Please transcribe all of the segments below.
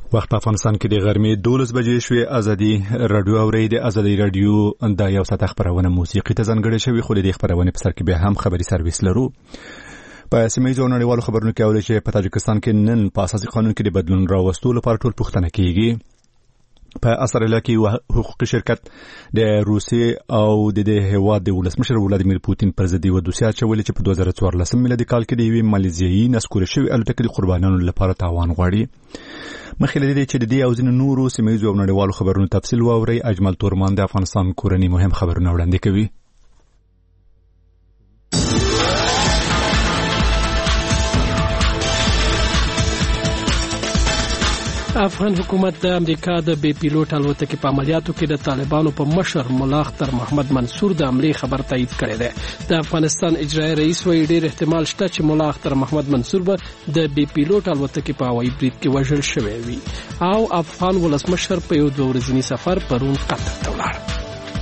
وخت په افغانستان کې د غرمې 12 بجې شوې. ازادي رادیو اوري د ازادي رادیو د یو ساعت خبرونه موسیقي ته ځانګړې شوی، خو د خبرونه په سر کې به هم خبري سرویس لرو. په سیمه ییزو نړیوالو خبرونو کې اوري چې په تاجکستان کې نن په اساسي قانون کې د بدلون راوستلو لپاره ټول پوښتنه کیږي. په استرالیا کې حقوقي شرکت د روسیې او د هیواد د ولسمشر ولادیمیر پوتین پر ضد یو دوسیه چولې چې په 2014 میلادي کال کې د یوې مالیزیایي نسکورې شوې الوتکې د قربانیانو لپاره تاوان غواړي. مخکې له دې چې د دې او ځینو نورو سیمه ییزو نړیوالو خبرونو تفصیل واوري، اجمل تورمان د افغانستان کورنی مهم خبرونه وړاندې کوي. افغان حکومت د امریکا د بي پیلوټ الوتکې په عملیاتو کې د طالبانو په مشر ملا اختر محمد منصور د عملي خبر تایید کړی دی. د افغانستان اجرایي رئیس وایي ډېر احتمال شته چې ملا اختر محمد منصور به د بي پیلوټ الوتکې په هوایي برید کې وژل شوی وي او افغان ولسمشر په یو 2 ورځني سفر پرون قطر ته ولاړ.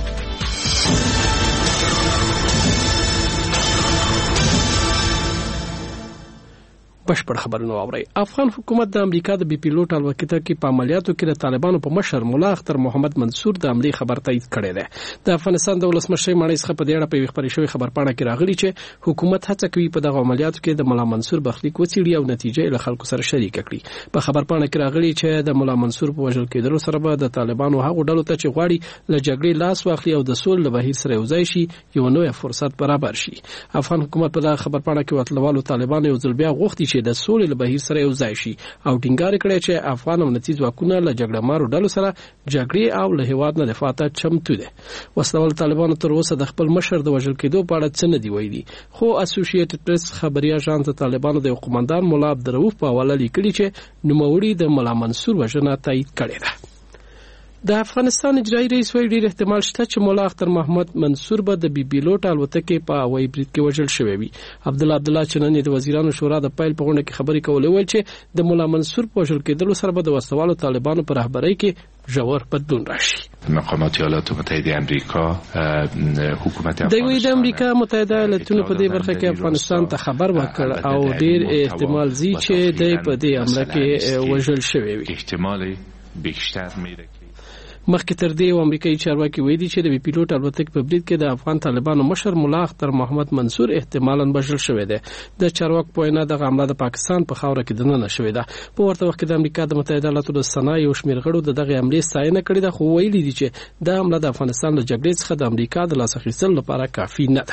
بشپړ خبرونه واوري. افغان حکومت د امریکا د بي پیلوټ الوتکې په عملیاتو کې د طالبانو په مشر ملا اختر محمد منصور د عملي خبر تایید کړی دی. د افغانستان د ولسمشر مړی څخه په دې اړه په خبري شوی خبرپاڼه کې راغلی چې حکومت هڅه کوي په دغه عملیاتو کې د ملا منصور برخلیک وڅېړي او نتیجه له خلکو سره شریک کړي. په خبرپاڼه کې راغلی چې د ملا منصور په وژل کېدلو سره به د طالبانو هغو ډلو ته چې غواړي له جګړې لاس واخلي او د سولې له بهیر سره یوځای شي یو نوې فرصت برابر شي. افغان حکومت په دغه خبرپاڼه کې وتلوالو طالبانو یو ځل بیا غوښتي چې د سولې له بهیر سره یو ځای شي او ټینګار کړی چې افغان او نتیز واکونه له جګړه مارو ډلو سره جګړې او له هیواد نه دفاع ته چمتو دي. وسلوال طالبانو تر اوسه د خپل مشر د وژل کېدو په اړه څه نه دی ویلي، خو اسوسییټډ پریس خبري اژانس د طالبانو د قومندان مولا عبدالرؤف په حواله لیکلي چې نوموړي د مولا منصور وژنه تایید کړې ده. د افغانستان اجرایي رئیس وایي ډېر احتمال شته چې مولا اختر محمد منصور به د بي پیلوټ الوتکې په هوایي برید کې وژل شوی وي. عبدالله چنني د وزیرانو شورا د پیل په غونډه کې خبرې کولې، ویل چې د مولا منصور په وژل کېدلو سره به د وسوالو طالبانو په رهبرۍ کې ژور بدلون راشي. مقامات ایالات متحده امریکا حکومت د امریکا متحده ایالاتونو په دې برخه کې افغانستان ته خبر ورکړ او ډېر احتمال زی چې د په دې حمله کې وژل شوی وي. احتمال بیشتر میره مخکې تر دې امریکایي چارواکي ویلي چې د بي پیلوټ الوتکې په برید کې د افغان طالبانو مشر ملا اختر محمد منصور احتمالاً وژل شوی دی. د چارواکو په وینا دغه حمله د پاکستان په خاوره کې دننه شوې ده. په ورته وخت کې د امریکا د متحده ایالاتو د سنا یو شمېر غړو د دغه حملې ستاینه کړې ده، خو ویلي دي چې دا حمله د افغانستان له جګړې څخه د امریکا د لاس اخیستلو لپاره کافي نه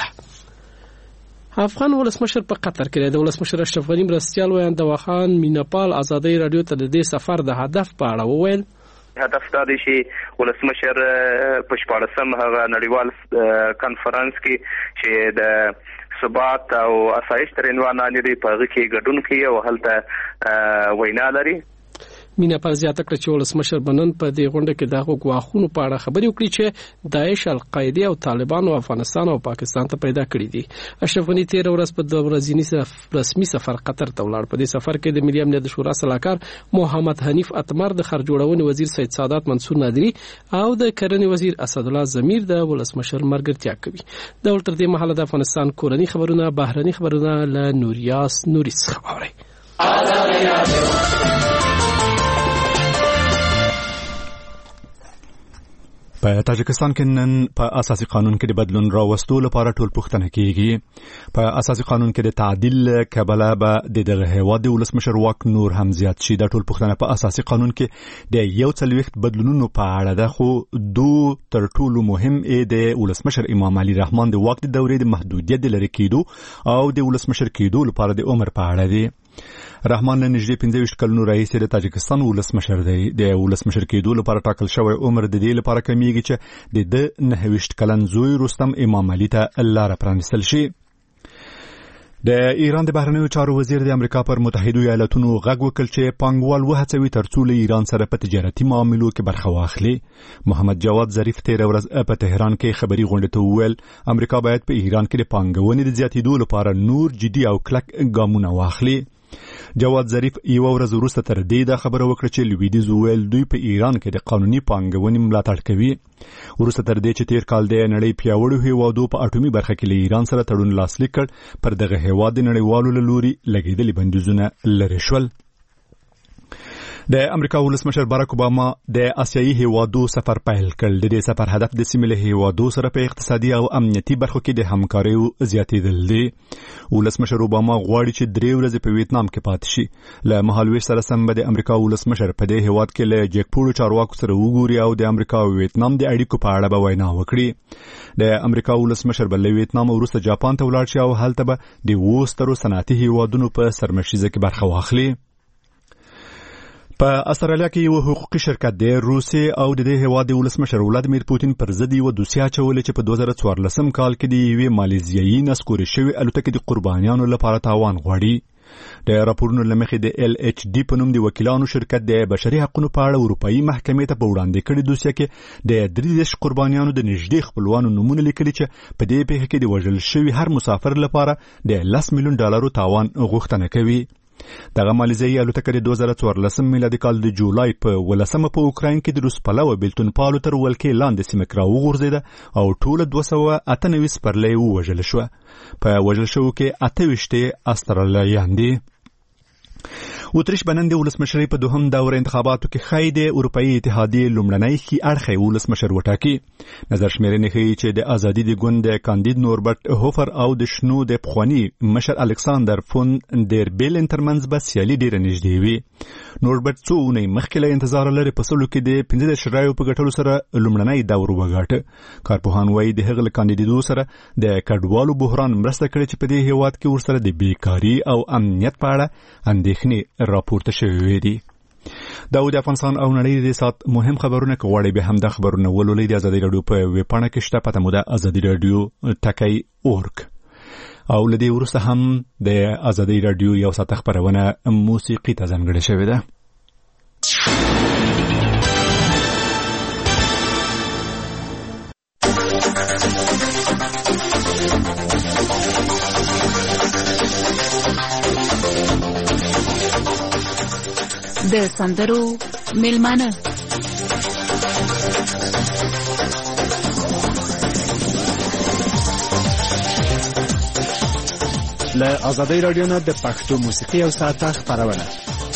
ده. افغان ولسمشر په قطر کې د ولسمشر اشرف غنی مرستیال ویان د وخان میناپال ازادي رادیو ته د دې سفر د هدف په اړه وویل. هدف دا دی چې ولسمشر په 14م هغه نړیوال کانفرنس کې چې د ثبات او آسایش تر عنوان لري په هغه کې ګډون کوي او هلته وینا لري. مینا پر زیاته کړ چې ولسمشر بنن په دې غونډه کې دغه غواخونو په اړه خبرې وکړي چې داعش، القاعده او طالبان او افغانستان او پاکستان ته پیدا کړی دي. اشرف غنی 13 ورځ په 2 ورځنی رسمي سفر قطر ته ولاړ. په دې سفر کې د ملي امنیت شورا سلاکار محمد حنیف اتمر، د خر جوړونې وزیر سید سادات منصور نادری او د کرنې وزیر اسدالله زمیر د ولسمشر مرګرتیا کوي. د ولټر دې محله د افغانستان کورنی خبرونه، بهرني خبرونه له نوریاس نوریس خبري. په تاجکستان کې نن په اساسي قانون کې د بدلون راوستلو لپاره ټول پوښتنه کیږي. په اساسي قانون کې د تعدیل کبله به دغه هیواد د ولسمشر واک نور هم زیات شي. د ټول پوښتنه په اساسي قانون کې د یو څلويخت بدلونونو په اړه ده، خو دو تر ټولو مهم د ولسمشر امام علي رحمان د واک د دورې د محدودیت د لري کېدو او د ولسمشر کېدو لپاره د عمر په اړه دی. رحمان له نږدې 15 کلونو راهیسې د تاجکستان ولسمشر دی. د ولسمشر کېدو لپاره ټاکل شوی عمر د دې لپاره کمیږي چې د 29 کلن زوی رستم امام علي ته لاره پرانستل شي. د ایران د بهرنیو چارو وزیر د امریکا پر متحده ایالاتونو غږ وکړ چې پانګوال وهڅوي ترڅو له ایران سره په تجارتي معاملو کې برخه واخلي. محمد جواد ظریف 13 ورځ په تهران کې خبري غونډه ته وویل امریکا باید په ایران کې د پانګونې د زیاتېدو لپاره نور جدي او کلک ګامونه واخلي. جواد ظریف یو ورځ وروسته تر دې دا خبره وکړه چې لویدیځ ویل دوی په ایران کې د قانوني پانګونې ملاتړ کوي. وروسته تر دې چې تیر کال د نړۍ پیاوړو هیوادو په اټومي برخه کې له ایران سره تړون لاسلیک کړ، پر دغه هیواد د نړیوالو له لوري لګیدلي بندیزونه لرې شول. د امریکا ولسمشر باراک اوباما د آسیایي هیوادو سفر پیل کړ. د دې سفر هدف د سیمه له هیوادو سره په اقتصادي او امنیتي برخو کې د همکارۍ زیاتېدل دي. ولسمشر اوباما غواړي چې 3 ورځې په ویتنام کې پاتې شي. له مهالویش سره سم به د امریکا ولسمشر په دې هیواد کې له جګپوړو چارواکو سره وګوري او د امریکا او ویتنام د اړیکو په اړه به وینا وکړي. د امریکا ولسمشر بل ویتنام وروسته جاپان ته ولاړ شي او هلته به د وسترو صنعتي هیوادونو په سرمشیزه کې برخه واخلي. په استرالیا کې یو حقوقي شرکت د روسیې او د دې هیواد ولسمشر ولادیمیر پوتین پر ضد یو دوسیه چولې چې په 2014 کال کې د یوې مالیزیایي نسکورې شوې الوتکې د قربانیانو لپاره تاوان غواړي. د راپورونو لمخې د LHD په نوم د وکیلانو شرکت د بشري حقوقو په اړه اروپאי محکمې ته په وړاندې کړي دوسیه کې د 30 قربانیانو د نږدې خپلوانو نومونه لیکلي چې په دې پیښه کې د وژل شوي هر مسافر لپاره د $10 میلیون تاوان غوښتنه کوي. دغه مالیزیایي الوتکه د 2014 میلادي کال د جولای په 18 په اوکراین کې د روس پلوه بیلتون پالو تر ولکې لاندې سیمه کې راوغورځېده او ټول 298 سپرلۍ ووژل شوه. په وژل شوو کې 28 استرالیایان دي. اتریش بنن د ولسمشرۍ په دوهم دور انتخاباتو کې خای د اروپאי اتحادیې لومړنۍ خي اړخې ولسمشر وټاکي. نظر شمیرنې ښیي چې د ازادي د ګوند د کاندید نوربرت هوفر او د شنو د پخوانی مشر الکساندر فون دیر بیلن ترمنځ به سیالي ډیره نږدې وي. نوربرت څو اونۍ مخکې له انتظار لري په سلو کې د 15 رایو په ګټلو سره لومړنۍ دور وګاټه. کارپوهان وایي د هغه کاندیدو سره د کډوالو بحران مرسته کړې چې په دې هیواد کې ورسره د بیکاری او امنیت په اړه اندېښنې راپورته شوې دي. دا د افغانستان او نړۍ د سات مهم خبرونه کوي. به هم د خبرونه ولولې د ازادي رادیو په ویبپاڼه کې شته. پته مو د ازادي رادیو ټکی اورګ او لدی ورسته هم د ازادي رادیو یو ساعت خبرونه موسیقي ته ځانګړې شوې ده. د سندرو میلمانه له ازادي رادیو نه د پښتو موسیقي او ساعت خبرونه.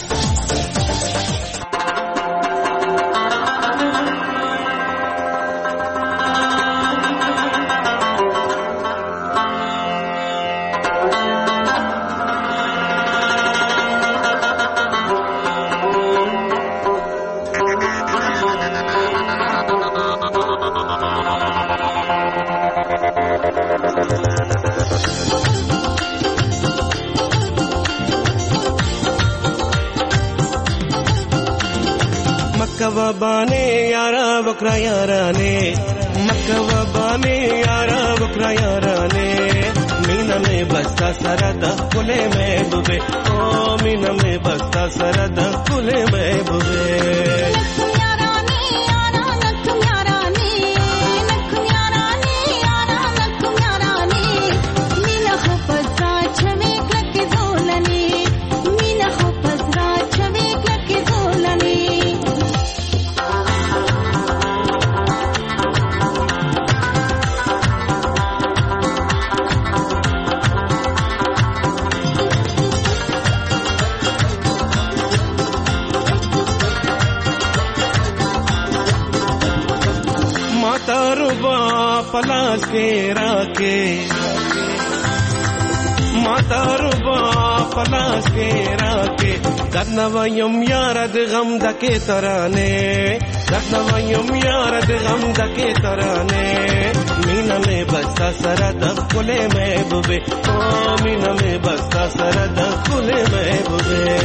मकवाबाने यारा बकरा याराने मकवाबाने यारा बकरा याराने मीना में बस्ता सरद कुले में बुबे ओ मीना में बस्ता सरद कुले में बुबे पलाश के राके माता रुबा पलाश के राके गदनवयम यारद गम दके तराने गदनवयम यारद गम दके तराने मीना में बस्ता सरद कुले में बुबे ओ मीना में बस्ता सरद कुले में बुबे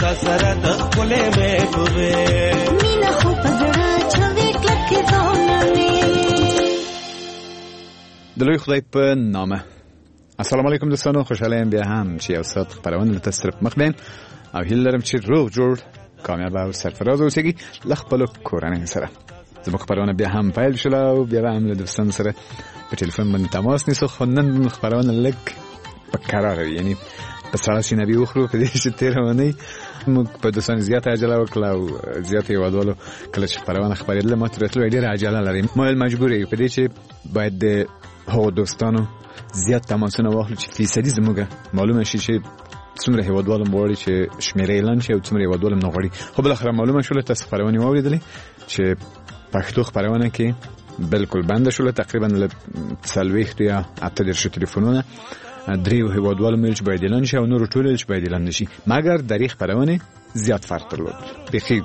سره د خپلې محبوبې مینا خو پزړه چوي کلکې ځونمې د لوی خدای په نامه. السلام علیکم دوستانو، خوشحاله یم بیا هم چې یو ساعت خبرونه له تاسو سره مخ بین او هیله لرم چې روغ جوړ کامیاب او سرفراز اوسئ له خپل کورنۍ سره. زموږ خبرونه بیا هم پیل شول او بیا هم له دوستانو سره په ټلیفون باندې تماس نیسو. خو نن خبرونه لږ په قرار وي، یعنی په سړه سینه به وخورو په دې چې تېرونی موږ په دوستانو زیاته عجله وکړه او زیاته هېوادوالو کله چې خبرونه خپرېدله ما ترې تلو ډېره عجله لري. ما مجبور یو په دې چې باید د هغو دوستانو زیات تماسونه واخلو چې فیصدي زموږ معلومه شي چې څومره هېوادوال غواړي چې شمېره اعلان شي او څومره هېوادوال نه غواړي. خو بالاخره معلومه شوله تاسو خپرونې واورېدلې چې پښتو خپرونه کې بالکل بنده شوله. تقریبا له 40 یا 80 تلیفونونه دریو هېوادوالو میل چې باید اعلان شي او نورو ټولو چې باید اعلان نشي، مګر د دې خپرونې زیات فرق درلود. بیخي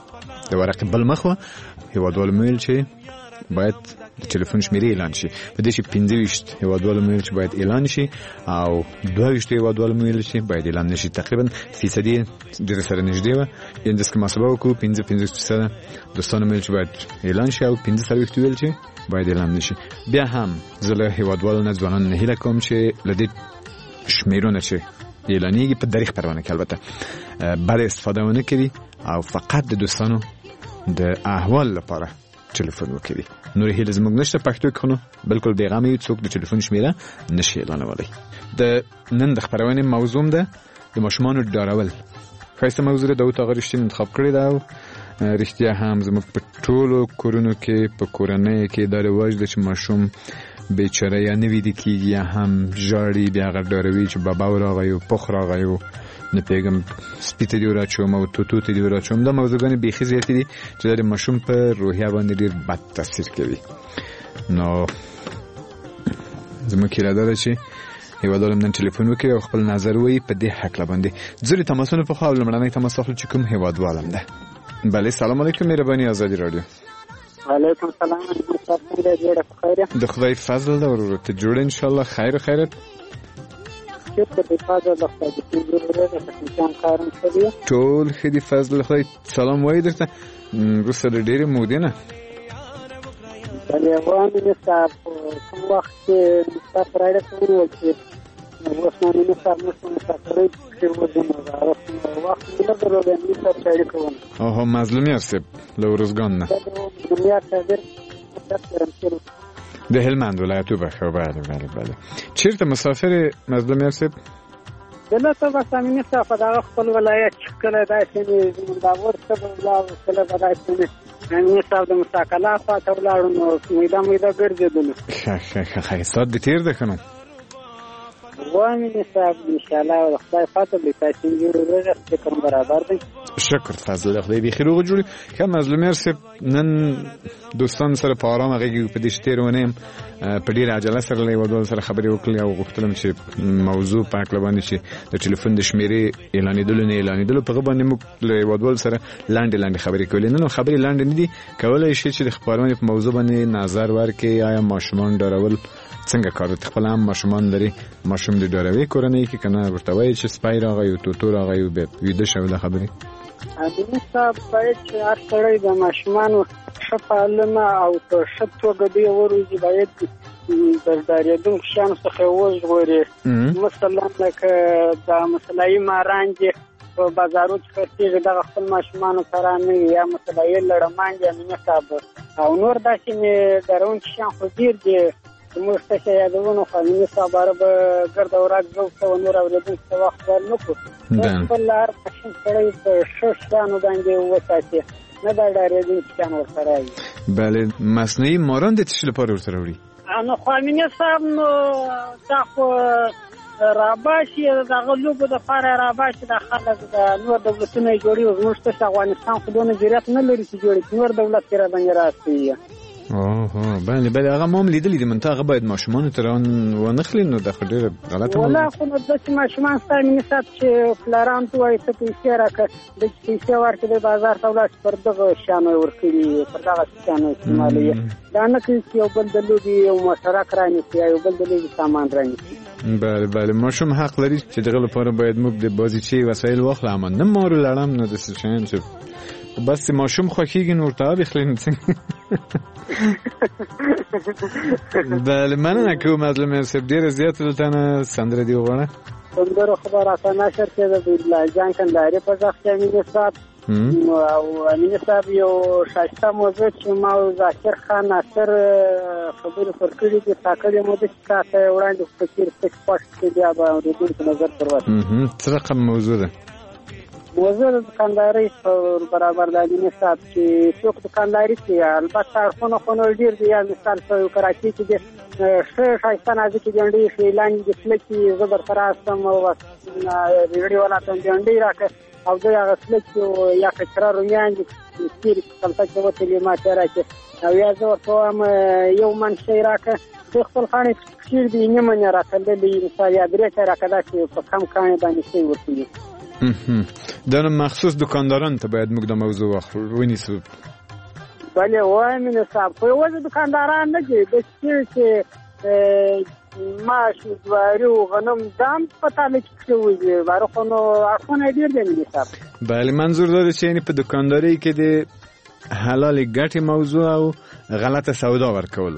د ورقې بل مخ وه هېوادوالو میل چې باید د ټلیفون شمیرې اعلان شي، په دې چې 25 هېوادوالو میل چې باید اعلان شي او 22 هېوادوالو میل چې باید اعلان نشي. تقریبا فیصدي ډېر سره نږدې وه. یعنې داسې که محاسبه وکړو 55% دوستانو میل چې باید اعلان شي او 45 ویل چې باید اعلان نشي. بیا هم زه له هېوادوالو نه ځوانانو نه هیله کوم چې له دې شمیرونه چې اعلانېږي په درې خپرونه کې البته بد استفاده ونه کړي او فقط د دوستانو د احوال لپاره ټلیفون وکړي. نور هیله زموږ نشته پښتو کې، خو بالکل بیغمه یو څوک د ټلیفون شمیره نشي اعلانولی. د نن د خپرونې موضوع ده د ماشومانو ډارول. ښایسته موضوع ده، داود آقا رښتین انتخاب کړې ده او رښتیا هم زموږ په ټولو کورونو کې په کورنۍ کې دا رواج ده چې ماشوم بیچاره یا نه ویده کېږي یا هم ژاړي، بیا هغه ډاروي چې بابا راغی او پخ راغی او نه پوهېږم سپي ته دې وراچوم او توتو ته دې وراچوم. دا موضوعګانې بیخي زیاتې دي چې دا د ماشوم په روحیه باندې ډېر بد تاثیر کوي. نو زموږ اراده ده چې هېوادوال نن ټلیفون وکړي او خپل نظر ووایي په دې هکله باندې. ځینې تماسونه پخوا او لومړنی تماس واخلو چې کوم هېوادوال هم ده. بله، سلام علیکم، مهرباني ازادي راډیو. وعلیکم سلام، د خدای فضل ده ورور ته جوړ انشاءالله خیر و خیرت. ټول ښه دي فضل خدای. سلام وایي درته وروسته د ډېرې مودې نه. بلې غواړم صاحب کوم وخت چې ستا په راډیو کې ونیول چې اوس نو مینې صاحب موږ مسافرۍ پکښې وځو، نو وخت مې نه درلود مینې صاحب ته اړیکه ونیول. اوهو مظلومیار صاحب له ارزګان نه. مظلومیار صاحب ډېر د هلمند ولایت وبخښه. بله بله بله. چېرته مسافر مظلومیار صاحب؟ دلته بس امینې صاحب په دغه خپل ولایت چې کله داسې زمونداور ته به ولاړو، کله به داسې امینې صاحب د مساکلا خواته ولاړو، نو میده میده ګرځېدلو. ښه ښه ښه ښایسته دې تېر ده ښه نو. وامینې صاحب انشاءالله د خدای فضل دی، تاسې جوړ فکر برابر دی. شکر فضل خدای بیخي روغ جوړي. ښه مظلومیار صاحب نن دوستانو سره په ارامه غږیږو په دې چې تېرونی یم په ډېره عجله سره له هېوادوالو سره خبرې وکړلې او غوښتلم چې موضوع په هکله باندې چې د ټلیفون د شمېرې اعلانېدلو نه اعلانېدلو په هغه باندې موږ له هېوادوالو سره لنډې لنډې خبرې کولې. نن خبرې لنډې نه دي، کولی شي چې د خپرونې په موضوع باندې نظر ورکړي. آیا ماشومان ډارول څنګه کار دی؟ خپل هم ماشومان لري، ماشوم د ډاروي کورنۍ کې که نه ورته وایي چې سپی راغی او توتو راغی او بیا ویده شوی د خبرې؟ امینې صاحب باید چې هر سړی د ماشومانو ښه پالنه او په ښه توګه دوی وروزي، باید د ډارېدونکو شیانو څخه وژغوري. مثلا لکه دا مسلایي ماران دي په بازارو کې خرڅېږي، دغه خپل ماشومانو سره نه وي، یا مسلایي لړمان دي امینې صاحب او نور داسې ډارونکي شیان خو ډېر دي. موږ ته یادونه خو امینې صاحب به ګرده ورځ زه ورته نور اورېدونکو ته وخت ورنکړو. خپل هر ماشوم سړی په ښه شیانو باندې وساتي، نه دا ډارېدونکي شیان ورسره وي. بله، مصنوعي ماران د څه شي لپاره ورسره وړي؟ نو خو امینې صاحب نو دا خو راباشي دغه لوبو دپاره راباشي دا خلک د نور دولتونه یې جوړي. زموږ تش افغانستان خو دونه جرئت نه لري چې جوړي، نور دولت یې راباندې راستوي. بله هغه مام لیدلې دي منته هغه باید ماشومان ته و نخلي نو د خډيره غلطه ولا خو د ماشومان ستاسو نصاب چې پلاران توای ته پیسې راکړه د پیسې ورته د بازار تولاس پر دغه شانه ورکړي پر دغه شانه استعمالي دا نه کې یو بل د لوبي او مشترک راني یو بل د لوبي سامان راني. بله ماشوم حق لري چې دغه لپاره باید موږ د بازیچي وسایل واخلو اما نه مارو لړم نه د شین چې بس ماشوم خوخیږي نور ته بخلین بله مننه کوم مظلوم صاحب ډیر زیات دلته سندره دی وغواړه سندره خبره نشر کې د بلال جان کندهاري په ځخ کې امین صاحب او امین صاحب یو شایسته موضوع چې ما ذاکر خان ناصر خبرې پر کړې دي تاکړې مو د څه وړاندې فکر تک پښت کې بیا به د دې نظر پرواز څه رقم موضوع ده موضوع دکانداري برابر د امین صاحب چې څوک دکانداري کوي البته خونه ډیر دی مثال په کراچي کې د شایسته نازکې ډنډې شیلان د سلکي زبر تراسم او ریډیو ولا ته ډنډې راکه او دا هغه سلکي یا کچرا رویان د سپیر خپل څه وته ما ته راکه او یا زه ورته یو من شي راکه د خپل خانه کثیر دی نه من راکړلې مثال یا درې راکړه چې په کم کانه باندې شي ورته دا مخصوص دکانداران ته باید موږ د موضوع ونیسو. بله وایم نه صاحب په وځ دکانداران نه دي د چې ماش وارو غنم دام پتا نه کیږي بارو خو نو اخونه ډیر دی نه صاحب. بله منظور دا چې یعنی په دکانداري کې د حلال ګټي موضوع او غلطه سودا ورکول.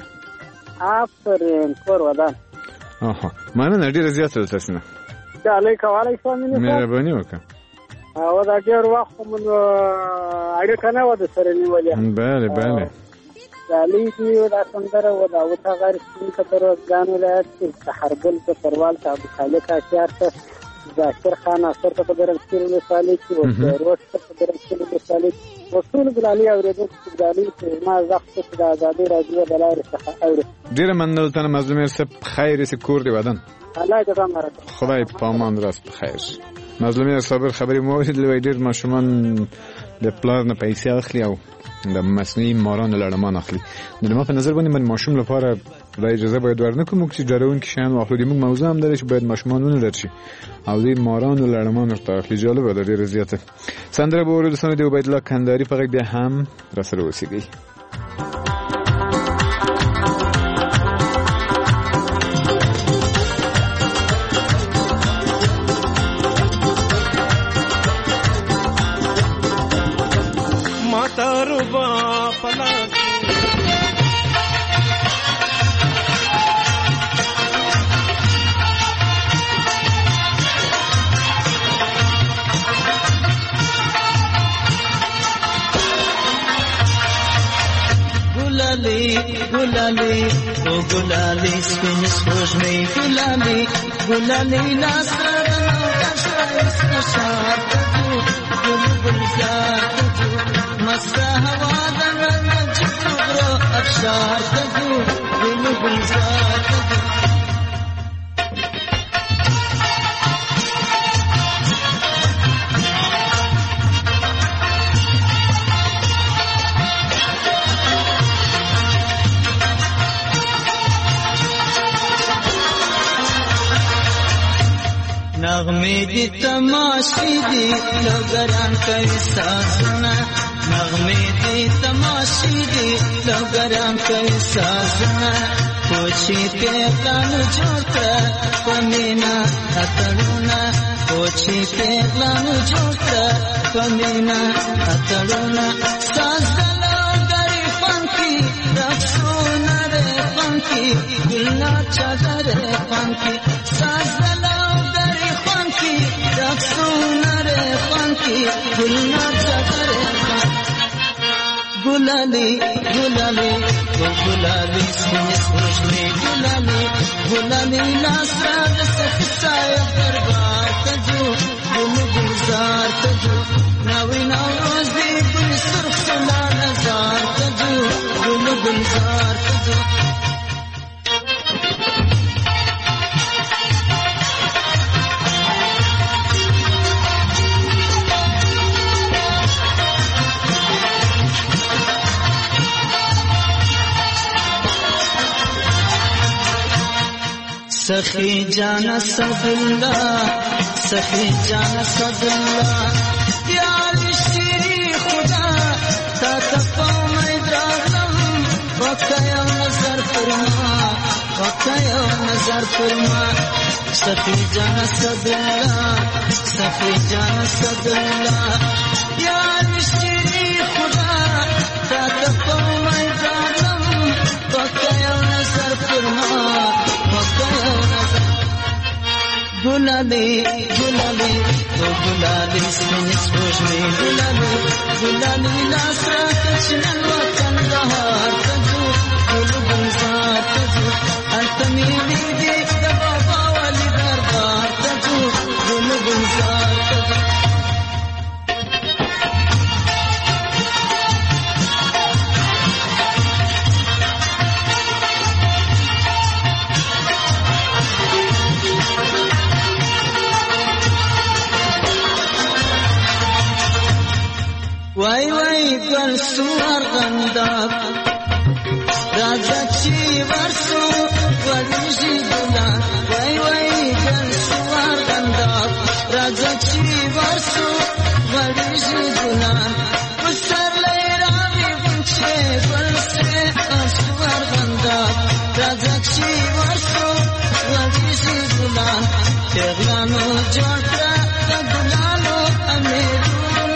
آفرین کور ودان. مننه ډیر زیات تاسو نه. علیکم السلام مهرباني وکړه او دا ډیر وخت مون اړیکه نه وده سره نیولې بله علي دی دا سندره و دا وتا غیر څنګه تر ځان ولایت کې تحربل په پروال ته ابو خالق اشعار ته ذاکر خان اثر ته درکړل مثالي کې او روز ته درکړل مثالي وصول بلالي اوریدل چې ما زخت د آزادي راځي د لارې څخه اوري ډیر مننه تاسو مظلوم صاحب خیر سي کور دی ودان الله دې رحمت خدای پامان راست بخیر. مظلومي صابر خبري مو ویل ډیر ماشومان د پلار نه پیسې اخلي او د مصنوعي ماران لړمان اخلي. نو ما په نظر باندې ماشوم لپاره د اجازه باید ورنکو چې ډارون کې شان واخلو. د موږ موضوع هم درې چې باید ماشومانونه لرشي او د ماران لړمان ورته اخلي. جالب ده ډیر زیاته. سندره به ورته سند دی عبید الله کندهاري په غږ بیا هم را سره اوسېږي. گلالی او گلالی سپین سوژنی گلالی ناسر دشایست نشاد جو گل زار جو مسته هوا دنگ چطور افشار جو گل زار جو نغمه دی تماشی دی لوگران کئی سازنا نغمه دی تماشی دی لوگران کئی سازنا پوچھی پیغلانو جھوٹا پمینا اتڑونا پوچھی پیغلانو جھوٹا پمینا اتڑونا سازدلو گری فنکی رفسونا رے فنکی گلنا چادر فنکی سازدلو رقصونا رے فانکی گلنا چادر گلالی گلالی وہ گلالی سپین سوژنی گلالی ناسراد سخصای دربار تجو گلزار تجو ناوی نوروز دی گل سرخ سلا نزار تجو گلزار تجو सखी जान सदुल्ला सखी जान सदुल्ला यार श्री खुदा तकपा मैं द्रागम वकाया नजर फरमा वकाया नजर फरमा सखी जान सदुल्ला यार श्री खुदा तकपा मैं द्रागम वकाया नजर फरमा वकाया नजर गुलाबी गुलाबी वो गुलाबी सोच में गुलाबी गुलाबी नासरा कचनन वतन दहार तजू गुल गुलजार तजू अंतमी दीदी बाबा वाली दरबार तजू गुल गुलजार तजू Wai wai gal suar gandap Rajachi varsu Wadisi dulan Wai wai gal suar gandap Rajachi varsu Wadisi dulan Usar lay ravi bunche Balse suar gandap Rajachi varsu Wadisi dulan Teglano jodra Tagulano ameru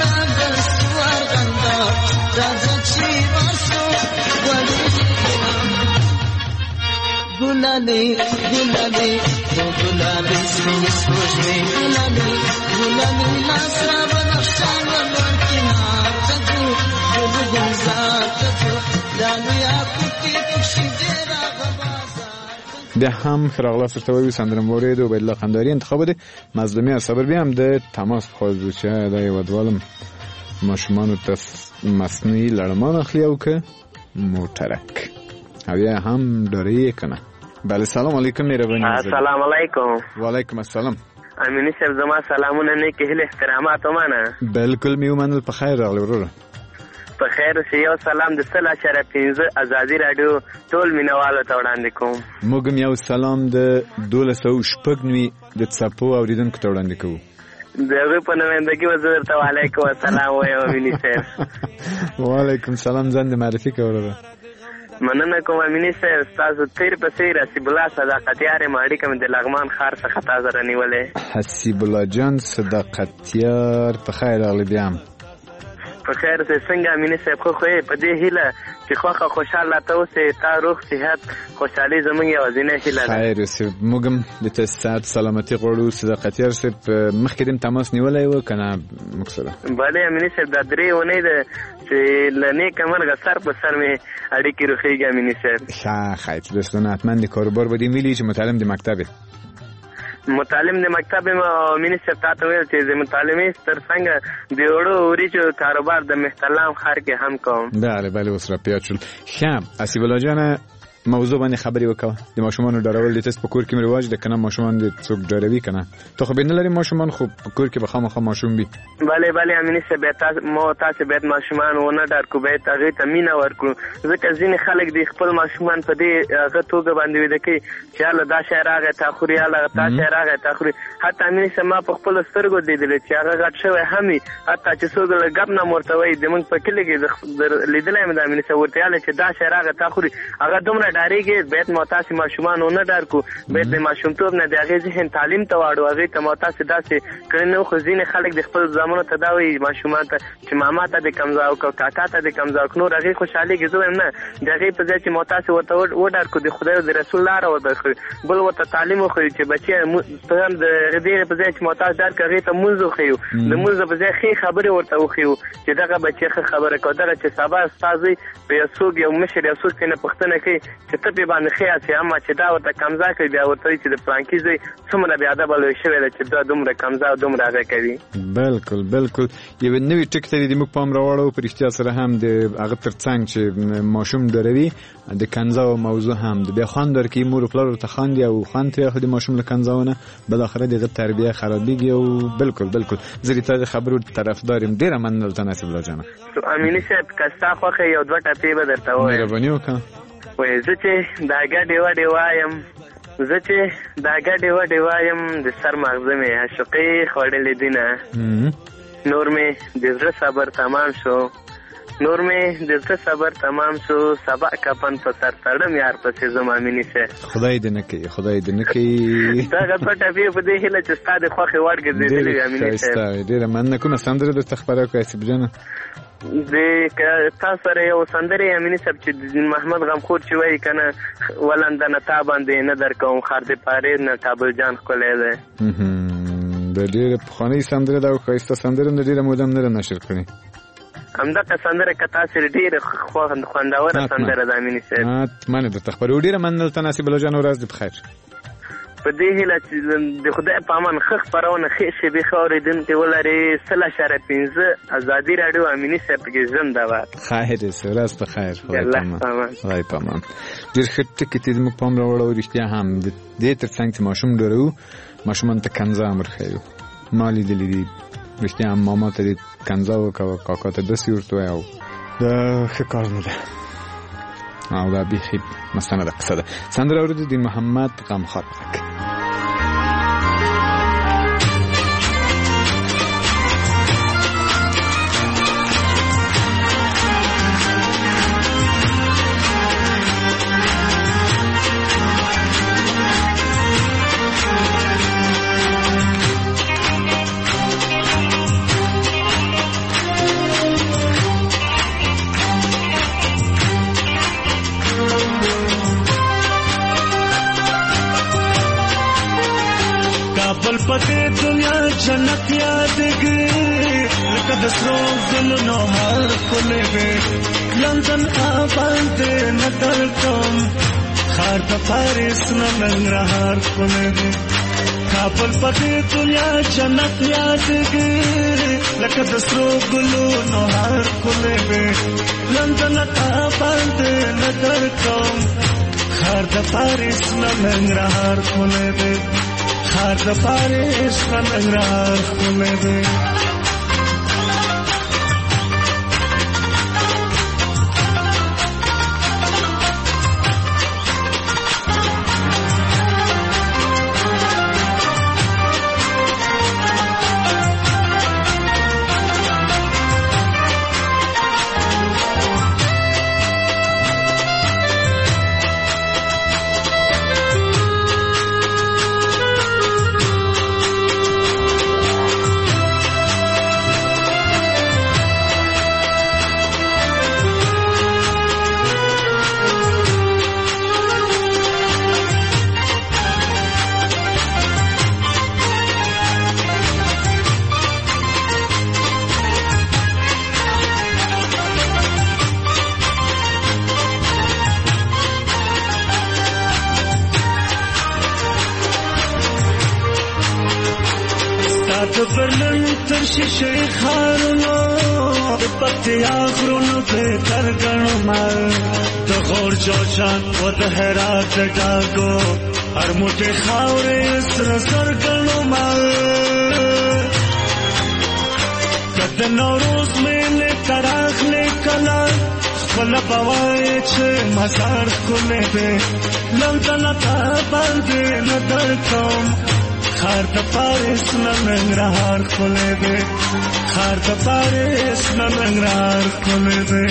गुलाबी गुलाबी वो गुलाबी सोच में गुलाबी गुलाबी नासरा बनफ्शान वलर किनार तजू गुल गुलजार तजू लालिया कुटी कुशी देरा غبازار ده هم خراغلا سرتوی سندرم وارد و بدلا خنداری انتخاب ده مظلومی صبر بیم ده تماس خواهد روچه ده ودوالم ماشمان و مصنوعی لرمان اخلی او که موترک اویه هم داره یک کنه. بله سلام علیکم میربانی السلام علیکم و علیکم السلام امینی صاحب زما سلامونه نه که هله احترامات ومنه بالکل میومنل په خیر راغلی ورور په خیر اوسې یو سلام د 3.15 ازادي رادیو ټول مینوالو ته وړاندې کوم موږ یو سلام د 1290 د څپو اوریدونکو ته وړاندې کوو دغه په نوندګي وزیر ته وعلیکم السلام وایم امینی صاحب وعلیکم السلام ځان د معرفي کوله مننه کوم امینی صاحب تاسو تیر په سیر حسیب الله صداقتیار ماړی کوم د لغمان خار څخه تاسو رنیولې حسیب الله جان صداقتیار په خیر راغلی بیام په خیر سه څنګه امینی صاحب خو په دې هیله چې خوخه خوشاله تاسو ته روغ صحت خوشحالي زموږ یوازینی هیله ده خیر سه موږ د تاسو سلامتی غوړو صداقتیار سه مخکې دم تماس نیولای و کنه مکسره بله امینی صاحب د درې ونې ده چې لنی کمر سر په سر می اړیکې روخیږي امینی صاحب خیر دوستان حتما د کاروبار بودیم ویلی چې متعلم د مکتبه متعلم د مکتب امینی صاحب تاسو ویل چې د متعلمي تر څنګه د وړو وریجو کاروبار د محتلام خار کې هم کوم بله بله اوس را پیاد شول خام اسیب الله جان موضوع باندې خبرې وکړه د ماشومان ډارول د تاسو په کور کې رواج د کنه ماشومان د څوک ډاروي کنه ته خو بینه لري ماشومان خو په کور کې بخامه ماشوم بي بله بله امینی صاحب تاسو به ماشومان ونه ډار کو به تغه تمینا ورکو ځکه ځینې خلک د خپل ماشومان په دې هغه توګه باندې وي د کې چې الله دا شعر هغه تاخوري الله تا شعر هغه تاخوري حتی امینی صاحب ما په خپل سترګو لیدل چې هغه غټ شوی همي حتی چې څوک له غب نه مرتوي د موږ په کلی کې لیدلای مې د امینی صاحب ورته یاله چې دا شعر هغه تاخوري هغه دومره ډاریږي بیت متاسم ماشومان نه ډار کو بیت د ماشومتوب نه د هغه ذهن تعلیم ته واړو هغه ته متاسم داسې کړنو خو ځینې خلک د خپل زمانو ته دا وایي ماشومان ته چې ماما ته د کمزا او کاکا ته د کمزا نور هغه خوشحالي کې نه دغه په ځای چې متاسم ورته و ډار کو د خدای او د رسول الله او د بل ورته تعلیم خو چې بچي ته هم د غدیر په ځای چې متاسم ډار کوي ته منځو خيو د منځو په ځای خې خبره ورته وخیو چې دغه بچي خبره کو دغه چې سبا استاد په یوسوګ یو مشر یوسوګ نه پښتنه کوي چې ته به باندې خیاطه اما چې دا ورته کمزا کوي بیا ورته چې د فرانکیزي څومره بیا ادب له شوی چې دا دومره کمزا او دومره هغه کوي بالکل بالکل یو نوې ټیکټری د موږ پام راوړو پر اختیار سره هم د هغه ترڅنګ چې ماشوم دروي د کنزا او موضوع هم د بیا خواندر کې مور پلار ته خاندي او خان ته خو د ماشوم له کنزاونه بل اخر د تربیه خرابېږي او بالکل بالکل زری ته خبرو طرفدارم ډیره منل تناسب لا جنا امینی صاحب کستا خوخه یو دوه ټپې به درته وایم مهرباني وکړه وای زه چې دا ګډې وډې وایم زه چې دا ګډې وډې وایم د سر مغزه مې عشقې خوړلې دینه نور مې د زړه صبر تمام شو سبا کپن په سر تړم یار پسې زما مینې سه خدای دې نه کوي دا غټه په دې هله چې ستاسو خوخه وړ ګرځېدلې یا مینې سه ډېر مننه کوم سندره د تخبره کوي چې بجنه د تاسو سره یو سندره امینی صاحب چې محمد غمخور چې وایي کنه ولند نه تا باندې نه درکوم خر دې پاره نه کابل جان خولې ده د ډېر پخوانی سندره دا خو سندره نه ډېر مودم نه نشر کړي همدا سندره کتا سره ډېر خوندور سندره ده امینی صاحب مانه د تخبره ډېر مننه تناسب بلوجان ورځ د بخیر په دې هیله چې د خدای په امان خخ پرونه خېشه به خورېدونکو ولري 3.15 ازادي رادیو امینی صاحب کې زنده باد خیر سراس په خیر خدای په امان ډېر خټه کې دې مو پام راوړو رښتیا هم دې ترڅنګ چې ماشوم ډرو ماشومان ته کنځا امر خېو مالی دې رښتیا هم ماما ته کنځا وکاو کاکا ته د سیورتو او د خکار نه ده او دا بیخي مستنده قصه ده سندره اورید د محمد غمخور پته دنیا جنت یادګي لکه د سرو زلونو هر کله به لندن آباد نظر کوم خار د پاریس ننګرهار کله به کابل پته دنیا جنت یادګي لکه د سرو زلونو هر کله به لندن آباد نظر کوم خار د پاریس ننګرهار کله به خار د پاریس ننګرهار کله به برلن تر شیشه خارونو پتیا غرونو په ترګنو مال د غور جوشان و د هرات ډاګو هر موټه خاورې سر سرګنو مال کله نوروز مې تراخ لیکلا خپل پوای چې مزار کومه به لندن ته باندې نظر کوم خار د پاریس ننګرهار کله به خار د پاریس ننګرهار کله به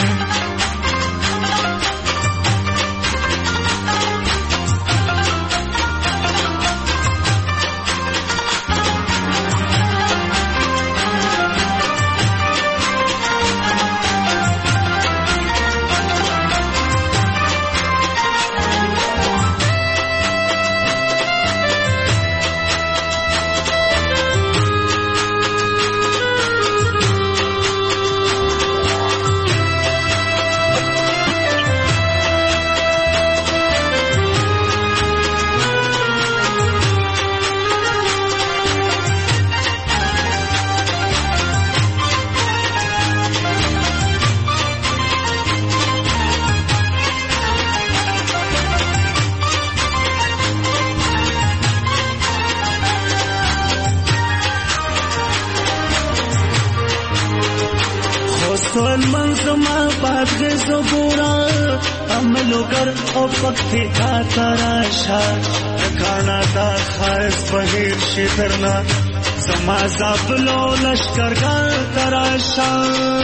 سوال منظما باد غزو بورا عملو گر او پکتی کا تراشا کانادا خایس بهیر شي درنا زما زابلو لشکرګان تراشا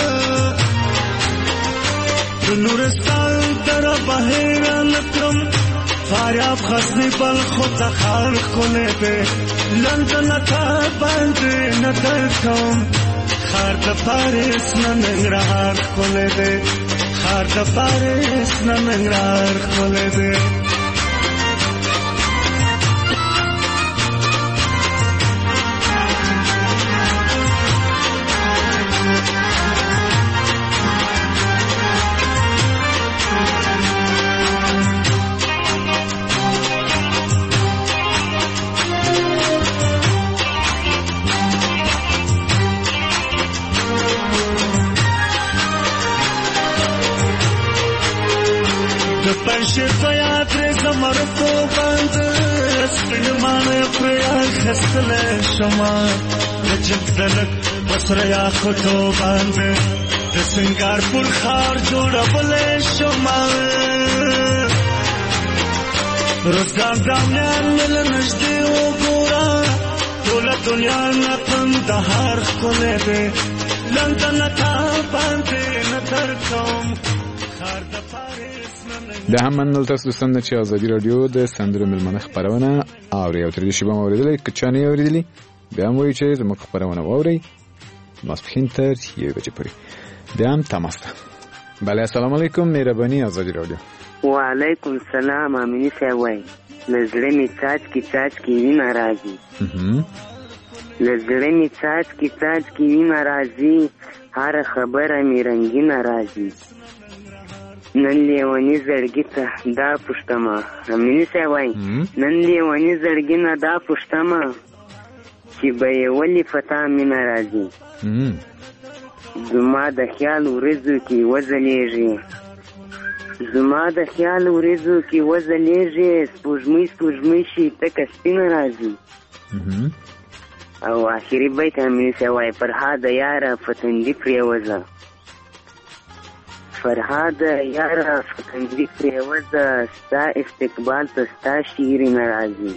د نورستان در بهیر لکرم فاریاب غزنی بل خود خار کونه ده لندن تا باندې نظر کوم خار د پاریس ننګرهار کونه ده خار د پاریس ننګرهار کونه ده شفایات زمرتو بند سپینمان پریان خستل شما نجب دلک بسریا خطو بند دسنگار پر خار جوڑا بل شما روزگار دامیان مل نجدی و گورا دولا دنیا نپن دهار کنے دے لندن تا باندې نظر کوم خار د پاریس د هم منل تاسو دوستان چې ازادي رادیو د سندرو ملمنه خبرونه اوري او تر دې شی به اوریدلې کچانه اوریدلې بیا مو چې زموږ خبرونه اوري ماسپخین تر 1 بجې پورې بیا هم تماس ده. بله السلام علیکم مهرباني ازادي رادیو. و علیکم السلام امینی سوای لزړه می څاڅ کی وینا راځي لزړه می څاڅ کی وینا راځي هر خبره می رنگینه راځي نن لیونی زړګی ته دا پښتما امینی سوای نن لیونی زړګی نه دا پښتما چې به ولی فتا می ناراضي زما د خیال ورځو کې وزلیږي زما د خیال ورځو کې وزلیږي سپوږمۍ شي تک سپینه راځي او آخري بیت امین سوای فرهاد یاره فتندې پرېوځه فرهاد یاره فتندې پرېوځه ستا استقبال ته ستا شعر ناراضي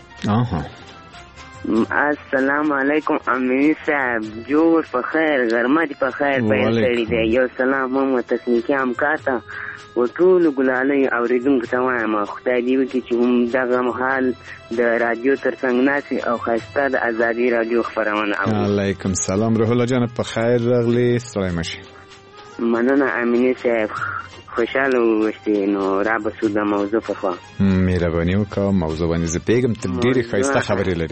السلام علیکم امین صاحب جوړ په خیر غرمه دې په خیر پیل کړی دی یو سلام هم تکنیکی همکار ته و ټولو ګلالۍ اورېدونکو ته وایم خدای دې وکړي چې هم دغه مهال د رادیو تر څنګ ناستې او ښایسته د ازادي رادیو خپرونه اوري. علیکم سلام روح الله جان په خیر راغلی ستړی مه شئ. مننه امینې صاحب خوشحاله وویشتې نو رابسو د موضوع په خوا مهرباني وکړه موضوع باندې زه پوهېږم ته ډېرې ښایسته خبرې لرې.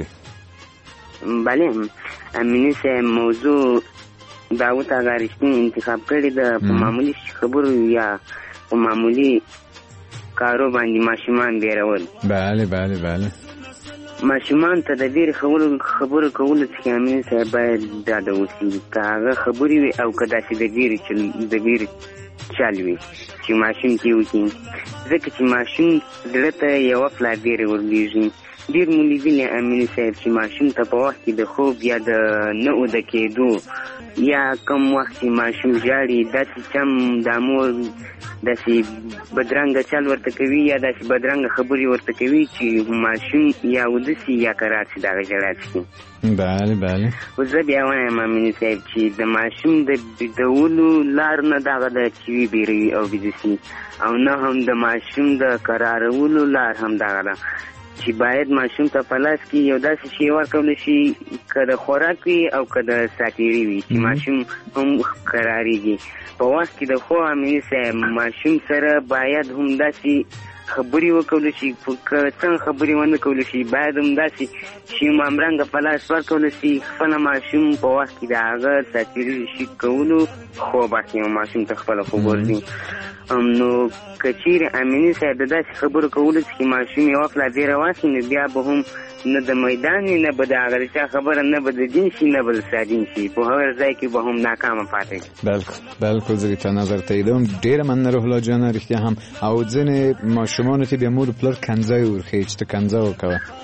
بله امینی صاحب موضوع داود آغا رښتینی انتخاب کړی ده په معمولي خبرو یا په معمولي کارو باندې ماشومان بیرول. بله بله بله ماشومان ته د ډېرې خبرو کولو څخه امیني صاحب باید ډاډه وسي که هغه خبرې وي او که داسې د ډېرې چل وي چې ماشوم کې وکړي ځکه چې ماشوم زړه ته یوه پلا ډېرې ورلېږي. ډېر مو لیدلي امیني صاحب چې ماشوم ته په وخت کې د خوب یا د نه اوده کېدو یا کم وخت چې ماشوم ژاړي داسې چم د مور داسې بدرنګه چل ورته کوي یا داسې بدرنګه خبرې ورته کوي چې ماشوم یا اوده سي یا قرار سي دغه ژړا څکي. بله بله اوس زه بیا وایم امیني صاحب چې د ماشوم د بیدولو لار نه دغه ده چې وي بیروي او بیده سي او نه هم د ماشوم د قرارولو لار هم دغه ده چې باید ماشوم ته په لاس کې یو داسې شی ورکول شي که د خوراک وي او که د ساتیري وي چې ماشوم هم قراریږي په وخت کې د خو امیني صاحب ماشوم سره باید هم داسې خبرې وکول شي که څنګه خبرې ونه کول شي باید هم داسې شي همرنګه په لاس ورکول شي خپله ماشوم په وخت کې د هغه ساتیري شي کولو خوب اخلي او ماشوم ته خپله خوب ورځي. نو که چیرې امیني صاحب د داسې خبرو کولو څخه ماشوم یوه پلا ډېره واخلي نو بیا به هم نه د میدان وي نه به د هغه د چا خبره نه به د دین شي نه به د سادین شي په هر ځای کې به هم ناکامه پاتې. بلکل زه تا نظر تاییدوم ډېره مننه روح الله جانه رښتیا هم او ځینې ماشومانو ته بیا مور پلار کنځای ورښیي چې ته کنځه وکوه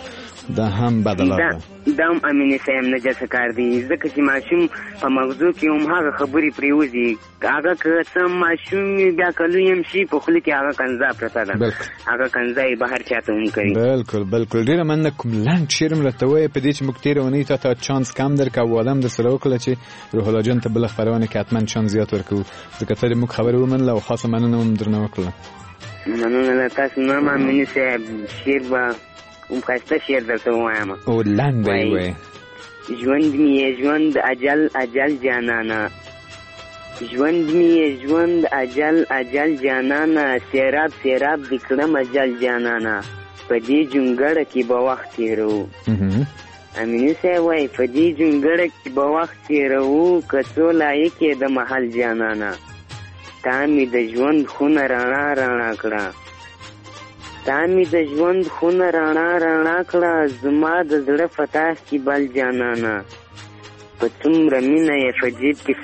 دا هم بدلا ده دا هم امینه صاحب نجس کار دی ځکه چې ماشوم په مغزو کې هم هغه خبرې پریوزي هغه که څه ماشوم بیا کلو هم شي په خوله کې هغه کنځا پرته ده هغه کنځا یې بهر چاته هم کوي. بالکل ډېره مننه. کوم لنډ شعر م راته ووایه په دې چې موږ تېره اونۍ تا چانس کم درکړه او وعده م درسره وکړله چې روح الله جان ته بله خپرونه کې حتما چانس زیات ورکوو ځکه ته دې موږ خبرې ومنله او خاصه مننه هم درنه وکړله. مننه له تاسو نه امینه صاحب. شعر به کوم ښایسته شعر درته ووایم او لنډ به یې ووایې. ژوند مې یې ژوند اجل جانانه ژوند مې یې ژوند اجل جانانه سیراب دې کړم اجل جانانه په دې جونګړه کې به وخت تېروو. امینه صاحب وایي په دې جونګړه کې به وخت تېروو که څو لایق یې د محل جانانه تا مې د ژوند خونه رڼا کړه تا مې د ژوند خونه رڼا کړه زما د زړه فتاح کې بل جانانه په څومره مینه یې فجیب کې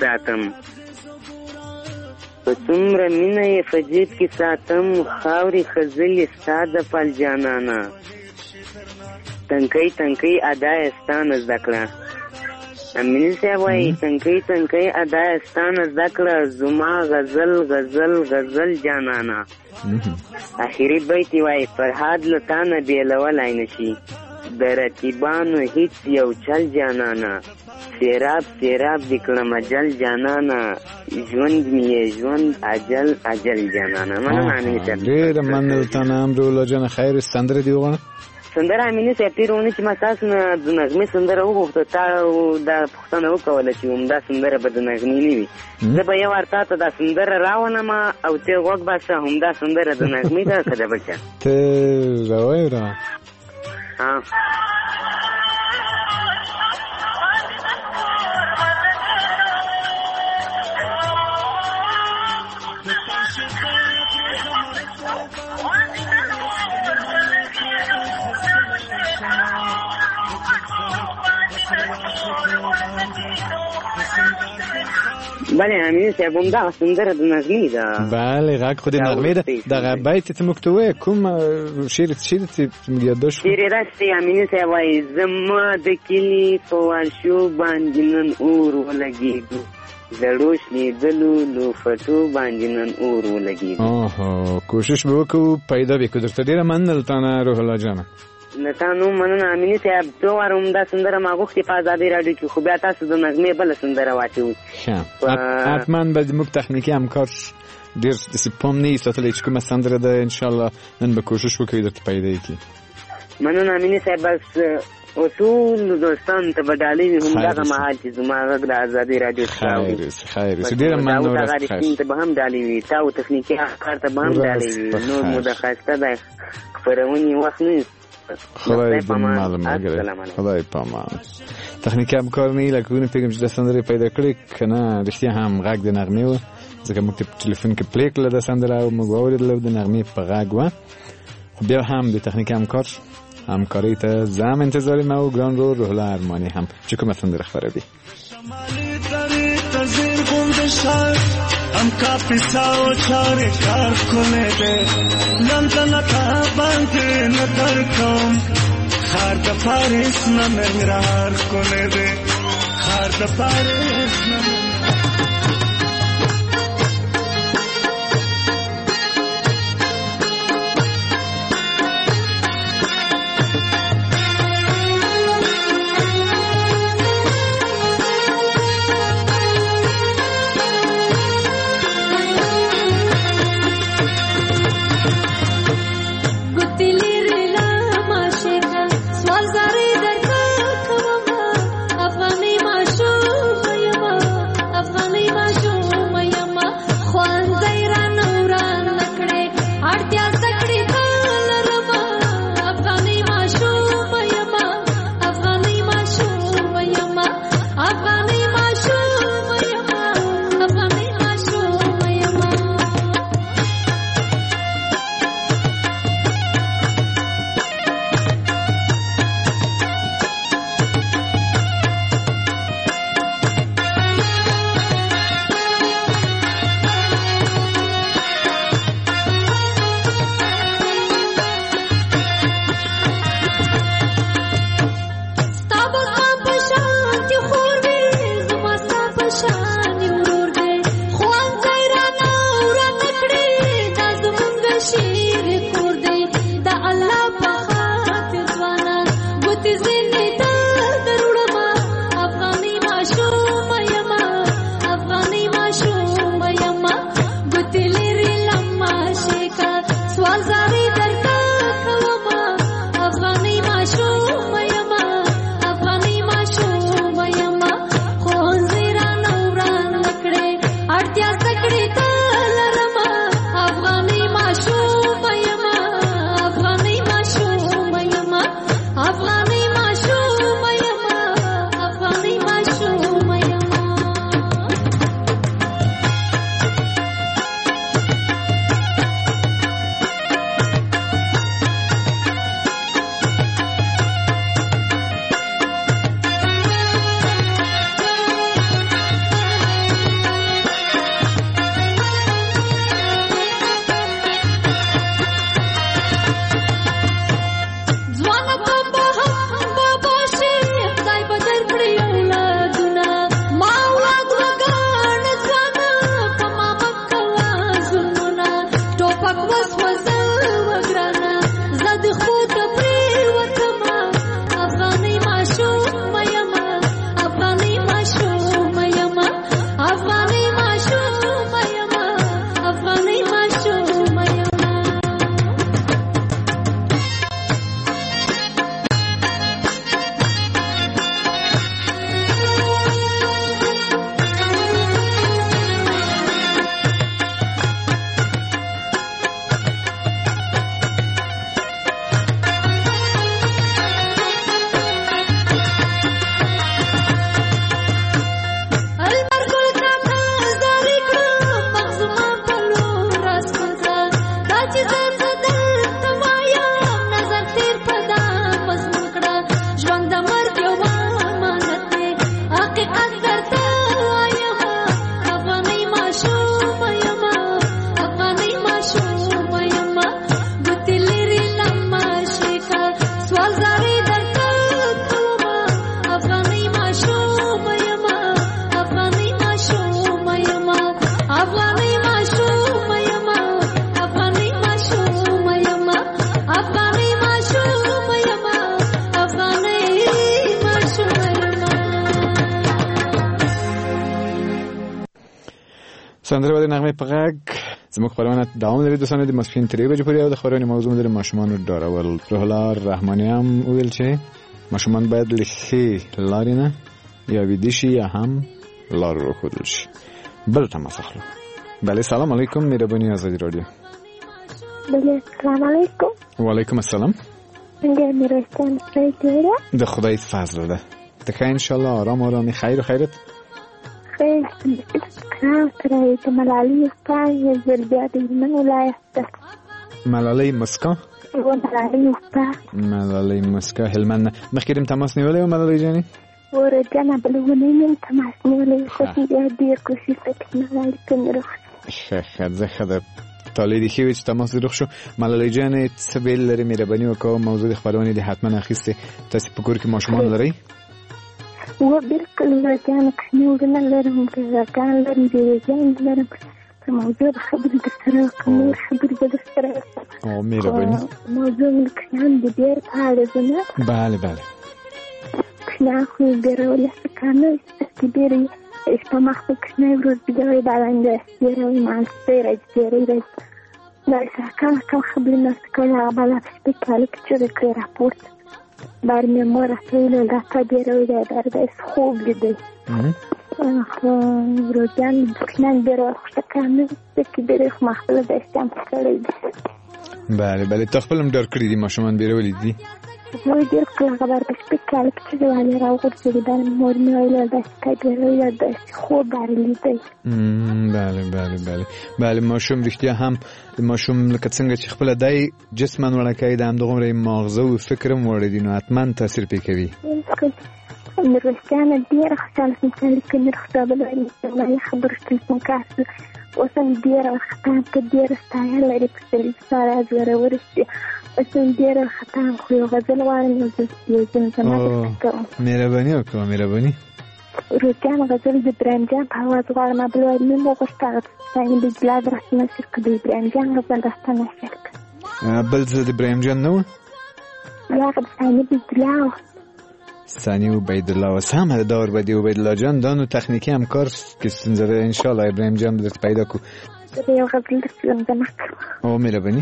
ساتم خاورې خزلې ستا د پل جانانه تنکۍ ادا یې ستا نه زده کړه. امینه صاحب وایي تنکۍ ادا یې ستا نه زده کړه زما غزل جانانه. اخري بیت یې وایي فرهاد له تا نه بېلولی نه شي د رقیبانو هیڅ یو چل جانانه سیراب دې کړم اجل جانانه ژوند مې یې ژوند اجل جانانه. مننه امینه صاحب. ډېره مننه تا نه امرو الله جانه. خیر سندره دې وغواړه. سندره امینه صاحب تېره اونۍ چې ما تاسو نه د نغمې سندره وغوښته تا دا پوښتنه وکوله چې همدا سندره به د نغمې نه وي زه به یو وار تا ته دا سندره راولم او ته غوږ باسه همدا سندره د نغمې ده که د بل چا ته راوایې را بله امینه صاحب همدغه سندره د نغمې ده. بله غږ خو د نغمې ده. دغه بیت ته موږ ته ووایه کوم شعر چې موږ یادداشت کړو. شعر داسې امینه صاحب وایي زما د کلي په واشو باندې نن اور ولګېدو زړو شلېدلو لوفتو باندې نن اور ولګېدو. کوشش به وکړو پیدا به کړو. درته ډېره مننه له تا نه روح الله جانه. له تا نو مننه امینه صاحب. څو واره همدا سندره ما غوښتې په ازادۍ راډیو کې خو بیا تاسو د نغمې بله سندره واچوئ. حتما به زموږ تخنیکي همکار ډېر داسې پام نه یې ساتلی چې کومه سندره ده انشاءالله نن به کوشش وکوي درته پیدا یې کړي. مننه امینه صاحب. بس ټول دوستانو ته به ډالۍ وي همدغه مهال چې زما غږ د ازادۍ راډیو خیر ډېره مننه ورځ ته به هم ډالۍ وي تا او تخنیکي همکار ته به هم ډالۍ وي. نور مو د ښایسته د خپرونې وخت نه خدای پامان. تخنیکي همکار نه لکه ونه پیغام چې د سندرې پیدا کړې که نه رښتیا هم غږ د نغمې و ځکه موږ په ټلیفون کې پلی کړله د سندره او موږ واورېدله د نغمې په غږ وه خو بیا هم د تخنیکي همکار همکاری ته زه هم انتظار یم او ګران رو روح الله ارماني هم چې کومه سندره خپروي. हम का पिसाओ चारे कार खोले दे लंदन का बंद न कर कम खार द पारिस न मेरार खोले दे खार द पारिस न Swalzari dar ka kama afghani mashu yama سندره د نغمه په غږ زموږ خبرونه دوام لري. دوستان د ماسپښین 3 بجې پورې او د خبرونې موضوع د ماشومان ډارول. روح الله رحماني هم ویل چې ماشومان باید له ښې لارې نه یا ویده شي یا هم لار وښودل شي. بل تماس اخلو. بله سلام علیکم مهرباني آزادی رادیو. بله سلام علیکم. وعلیکم السلام. څنګه میرویستان سره د خدای فضل ده. ته ان شاء الله آرام خیر و خیرت. خیر سره د ملالۍ استاد زلبیات من ولایت ملالۍ مسکا ملالۍ مسکا هلمند. مخکې تماس نیولې و ملالۍ جانې؟ ورجانه بلونې تماس نیولې خو ډېر کوشش وکړ ملالۍ کوم ښه ده طالع دی چې تماس روغ شو. ملالۍ جانې څه بیل لري مهرباني وکړه موضوع خبرونه دي حتما اخیسته. تاسو په کور کې ماشومان لرئ؟ و بالکل جان کښنیورنه لرم کان لرم دی جان لرم په موضوع خبرې د سره کوم خبرې د سره او مهرباني موضوع ملکیان د ډېر پاړه زنه بله کښنا خو ګرولې څنګه ستګری استماخ کښنه ورځ دی باندې ستړي مانستې راځي دا څنګه خبرې نه کوله بالا سپیکال چې د راپورت بر میمور اصیل دستا بیروی در دست خوب لیده روزان بکنن بیروی خوشتکانه که بیروی مخبل دستم سلیده. بله تا خپلم دار کردی ما شما بیروی لیدی؟ روی دیر کلا خبر بسپیکال که چیزی ولی راو گرزیدی بر مور میویل دستا بیروی دست خوب بر لیده. بله ماشوم رښتیا هم ماشوم لکه څنګه چې خپل دای جسمن ورکای د هم دغه ماغزه او فکرم وړي نو حتما تاثیر پې کوي. نورستان ډیر خپل مثال کې نرخته بلای نه خبر څه کار وسن ډیر خطان کې ډیر ستایل لري په سړي سره زره ورسته وسن ډیر خطان خو غزل وارم یو ځم مهرباني روزان غزل د برنجان په आवाज غواړم بلوي مې وغوښتل چې د جلاد رسمه شرکت د برنجان غزل راستنه شرکت بل څه د برنجان نو یا غزل د جلاد ثانی عبید الله وسام د دور بدی عبید الله جان دانو تخنیکی همکار که ستنزره ان شاء الله ابراهیم جان درت پیدا کو یو غزل درسم دمک او مهرباني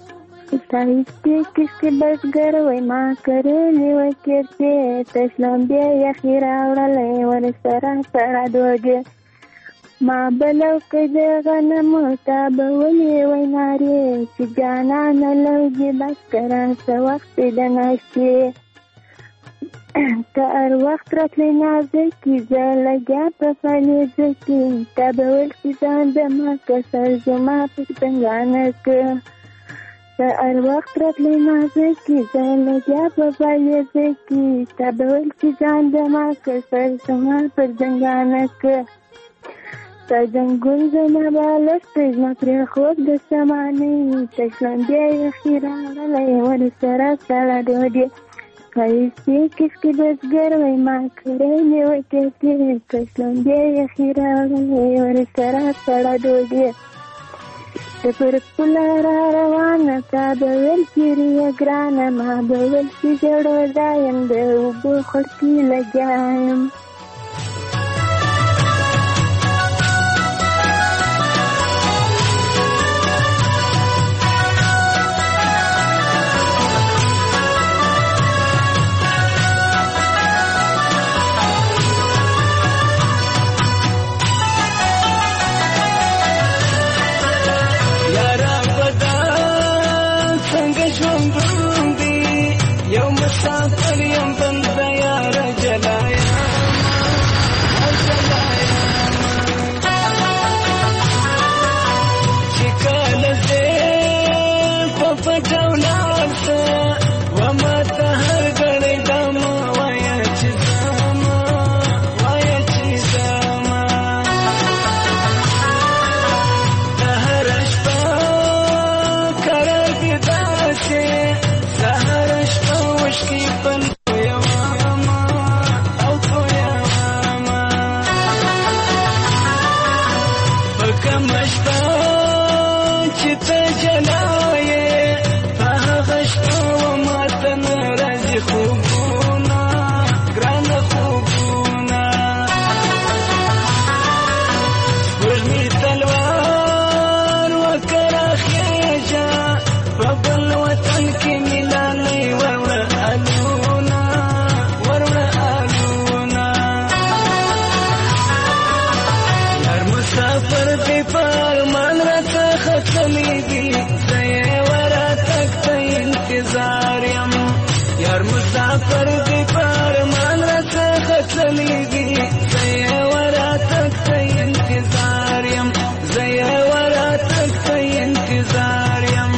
تایستی کسی بزگر وی ما کریلی و کرسی تشلم بیا یخی راوڑلی ور سرا دوجه ما بلو کده غنمو تابولی وی ناری چی جانان لوجی بس کرن سا وقت دناشتی تا ار وقت رتلی نازکی زلگا پفلی زکی تابول کی زندما کسر زما پک دنگانک ار وقت رتلی نازکی زلگا پفلی زکی تابول کی زندما کسر زما پک دنگانک تا جنگل زما بالست زما پر خود د سمانی تشلنده خیرا لای ور سرا سلا دودی کایستی کسکی بزگر وی ما کریلی وی کسی تشلنده خیرا لای ور سرا سلا دودی پر پلا را روانه تا بول کیری ګرانه ما بول کی جوړ دایم د وبو خړکی لګایم تلوى دې فرمان راته ختمې دي زه یې وراتګ ته انتظار یم یار مسافر دې فرمان راته ختمې دي زه یې وراتګ ته انتظار یم زه یې وراتګ ته انتظار یم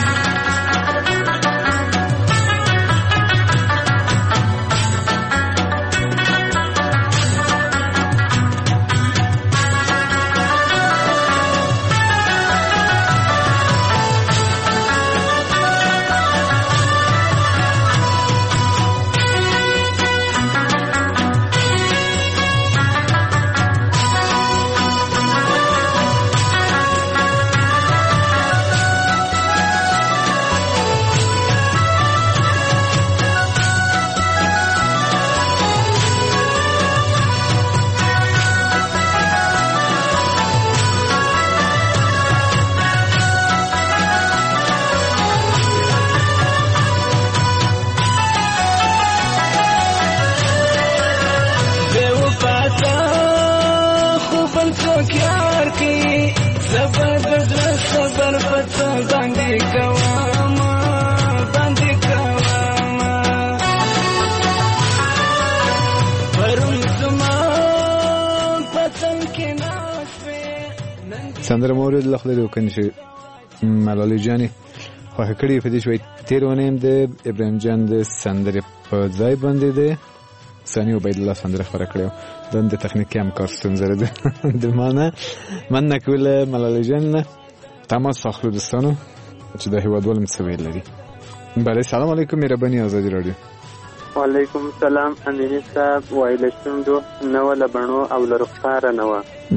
سندره مورد لخوا د وکنه چې ملالۍ جانې خوښه کړې په دې شوي تیر ونه هم د ابراهیم جان د سندرې په ځای باندې د ثاني عبید الله سندره خبره کړې د تخنیکي همکار ستونزه ده د مننه کوله ملالۍ جان تماس اخلو دوستانو چې د هیوادوال متسویل لري بله سلام علیکم مهرباني آزادي رادیو وعلیکم السلام امینی صاحب وایله شوندو نو لبنو او لرخاره نو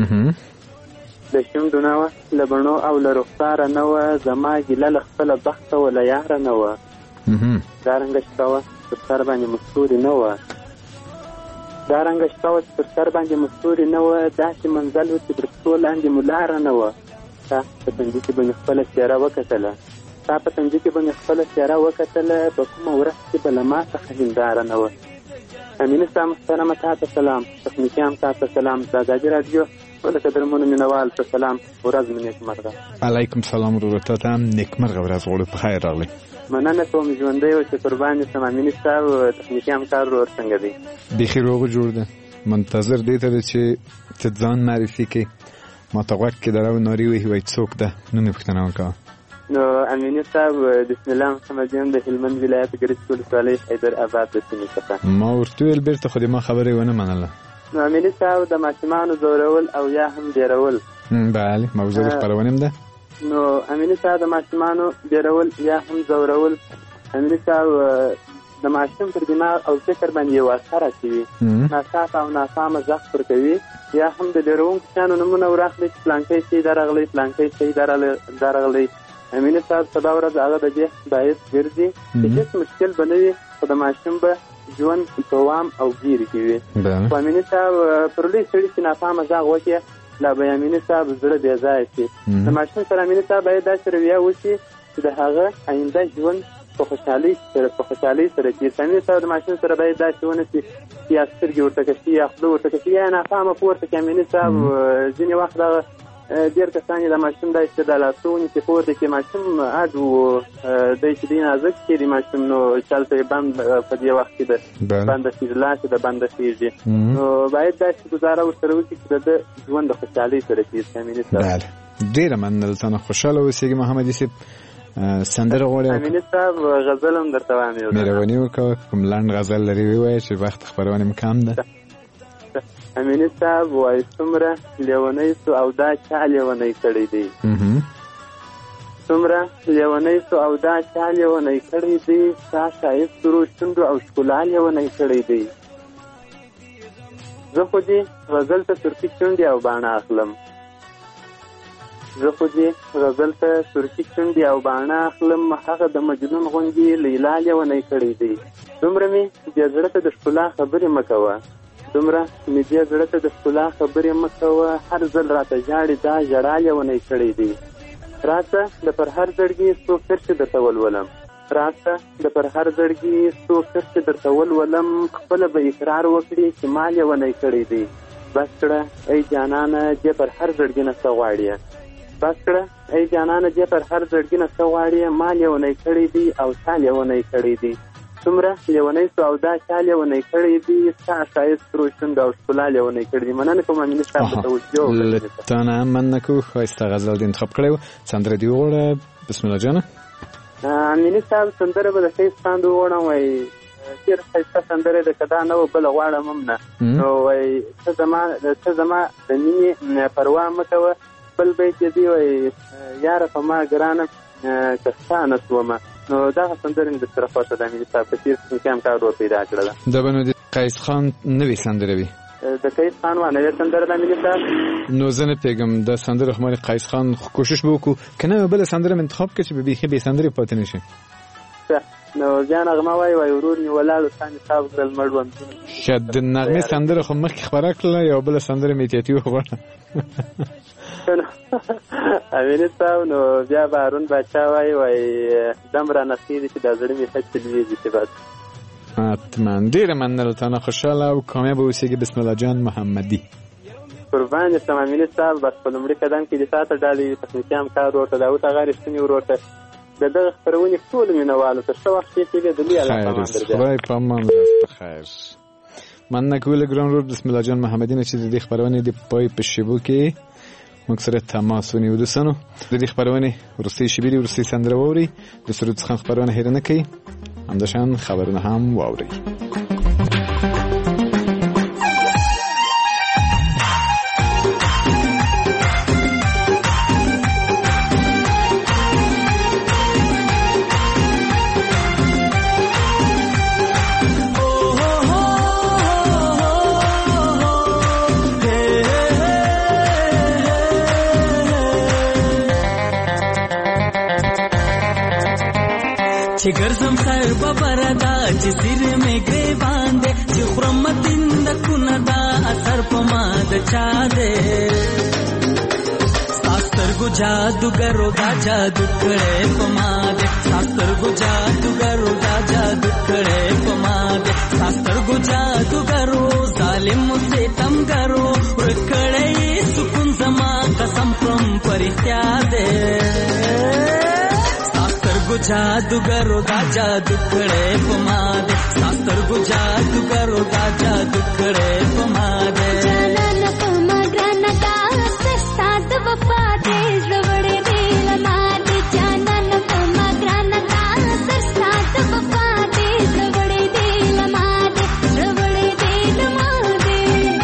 د شوندو نو لبنو او لرخاره نو زما ګل خپل بخت ولا یار نو دارنګ شتاوه پر سر باندې مستوري نو دارنګ شتاوه پر سر باندې مستوري نو داسې منزل و چې برسول اندې مولار نو تا په تنګي کې باندې خپل سیاره وکتله تا په تنګي کې باندې خپل سیاره وکتله په کومه ورځ کې بل ما څخه هنداره نه و امینه صاحب محترمه تاسو سلام تخنیکیان تاسو سلام زاګاجي رادیو ټول قدرمنو مینوال ته سلام ورځ مې نیکمرغه علیکم سلام ورته ته نیکمرغه ورځ غوړو په خیر راغلی مننه کوم ژوندۍ او چې قربان سم امینه صاحب تخنیکیان کار ور څنګه دی بخیر روغ جوړ ده منتظر دی ته چې ځان معرفي کې ما ته وخت کې درو نوري وي څوک ده نو نه پښتنه وکړه نو امینه صاحب بسم الله الرحمن الرحیم د هلمند ولایت ګرځول صالح حیدر آباد د سیمې څخه ما ورته ویل بیرته خو ما خبرې ونه منله نو امینه صاحب د ماشومانو زورول او یا هم ډیرول بله موضوع خبرونه ده نو امینه صاحب د ماشومانو ډیرول یا هم زورول امینه صاحب د ماشوم پر دماغ او فکر باندې یو اثر کوي ناڅاپه او ناسمه ځخ پر کوي یا هم د ډیرون کسانو نمونه ورخلي پلانکې شي درغلي پلانکې شي درغلي امینه صاحب سبا ورځ هغه د دې باید ګرځي چې هیڅ مشکل بنوي خو د ماشوم به ژوند دوام او ګیري کوي خو امینه صاحب پر لوی سړي چې ناسمه ځغ وکړي لا به امینه صاحب زړه بې ځایه شي د ماشوم سره امینه صاحب باید داسې رویه وشي چې د هغه آینده ژوند په خوشحالۍ سره کې امینه صاحب د ماشوم سره باید داسې ونه شي چې یا سترګې ورته کشي یا خوله ورته کشي یا ناسمه پورته کړي امینه صاحب ځینې وخت دغه ډېر کسان یې د ماشوم دا استدلالات ونیسي پورته کړي ماشوم اډ و دی چې دی نازک کړي د ماشوم نو چلته یې بند په دې وخت کې د بنده خیږي لاس د بنده خیږي نو باید داسې ګزاره ورسره وکړي چې د ژوند د خوشحالۍ سره کېږي امینه صاحب ډېره مننه ته خوشحاله اوسېږي محمد یوسف سندره غواړي امینه صاحب غزل هم درته وایم مهرباني وکړه کوم لنډ غزل لري ووایه چې وخت خبرونه م کم ده امینه صاحب وایي څومره لیونی سو او دا چا لیونی کړی دی څومره لیونی سو او دا چا لیونی کړی دی ستا ښایست رو شونډو او ښکلا لیونی کړی دی زه خو دې غزل ته سرخي شونډې او باڼه اخلم هغه د مجنون غوندې لیلا لیونی کړی دی دومره مې دې زړه ته د ښکلا خبرې مه کوه هر ځل راته ژاړې دا ژړا لیونی کړی دی راته د پر هر زړګي څو کرښې درته ولولم خپله به اقرار وکړي چې ما لیونی کړی دی بس کړه ای جانانه دې پر هر زړګي نه څه غواړې بس کړه ای جانانه دې پر هر زړګي نه څه غواړې ما لیونی کړی دی او تا لیونی کړی دی څومره لیونی سو او دا چا لیونی کړی دی ستا ښایست روشند او ښکلا لیونی کړی دی مننه کوم امیني صاحب ته توجه تا نه مننه کوو ښایسته غزل دې انتخاب کړی و سندره دې وغواړه بسم الله جانه امیني صاحب سندره به د ښایست خان دې وغواړم وایي ډېر ښایسته سندره ده که دا نه وه بله غواړم هم نه نو وایي ته زما د مینې پروا مه کوه بل بیت یې دی وایي یاره په ما ګرانه که ستا نه شومه نو دغه سندره مې درسره خوښه ده امیني صاحب په تېر کښې هم کار ور پیدا کړله دا به نو د قیس خان نوې سندره وي د قیس خان وا نوې سندره ده امیني صاحب نو زه نه پوهېږم دا سندره خو مالې قیس خان کوشش به وکړو که نه بله سندره مې انتخاب کړه چې به بیخي بې سندرې پاتې نه شي نو بیا نغمه وایي ورور مې ولاړ ستا مې صاحب کړل مړوندونه ښه د نغمې سندره خو مخکې خپره کړله یوه بله سندره مې احتیاطي وغواړه امیني صاحب نو بیا به هارون باچا وایي دم رانه خېږي چې دا زړه مې هسې لوېږي چې بس حتما ډېره مننه له تا نه خوشحاله او کامیابه اوسېږي بسم الله جان محمدي قربان دې شم امیني صاحب بس په لومړي قدم کې دې تا ته ډالۍ تخنیکي همکار ورور ته داود اغا رښتیني ورور ته د دغه خپرونې ټولو مینهوالو ته ښه وخت تېر کړي د لوی الله په امان درځي خدای په امان درسته خیر مننه کوو له ګران ورور بسم الله جان محمدي نه چې د دې خپرونې د پای په شیبو کې موږ سره تماس ونیو دوستانو د دې خپرونې وروستۍ شیبې دي وروستۍ سندره واورئ د سرود څخه خپرونه هېره نه کوي همداشان خبرونه هم واورئ چې ګرځم سر ببردا چې سر مې ګریوان دې چې خرمتین د کونه دا اثر په ما د چا دې سترګو جادوګرو دا جادو کړې په ما دې سترګو جادوګرو دا جادو کړې په ما دې سترګو جادوګرو ظالم ستمګرو ورکړې سکون زما قسم پرم پرختیا دې جادوګرو دا جادو کړې په ما دې سترګو جادوګرو دا جادو کړې په ما دې جانان په ما ګرانه دا سستا د وفا دې زړوړې دې لما دې جانان په ما ګرانه دا سستا د وفا دې زړوړې دې لما دې زړوړې دې لما دې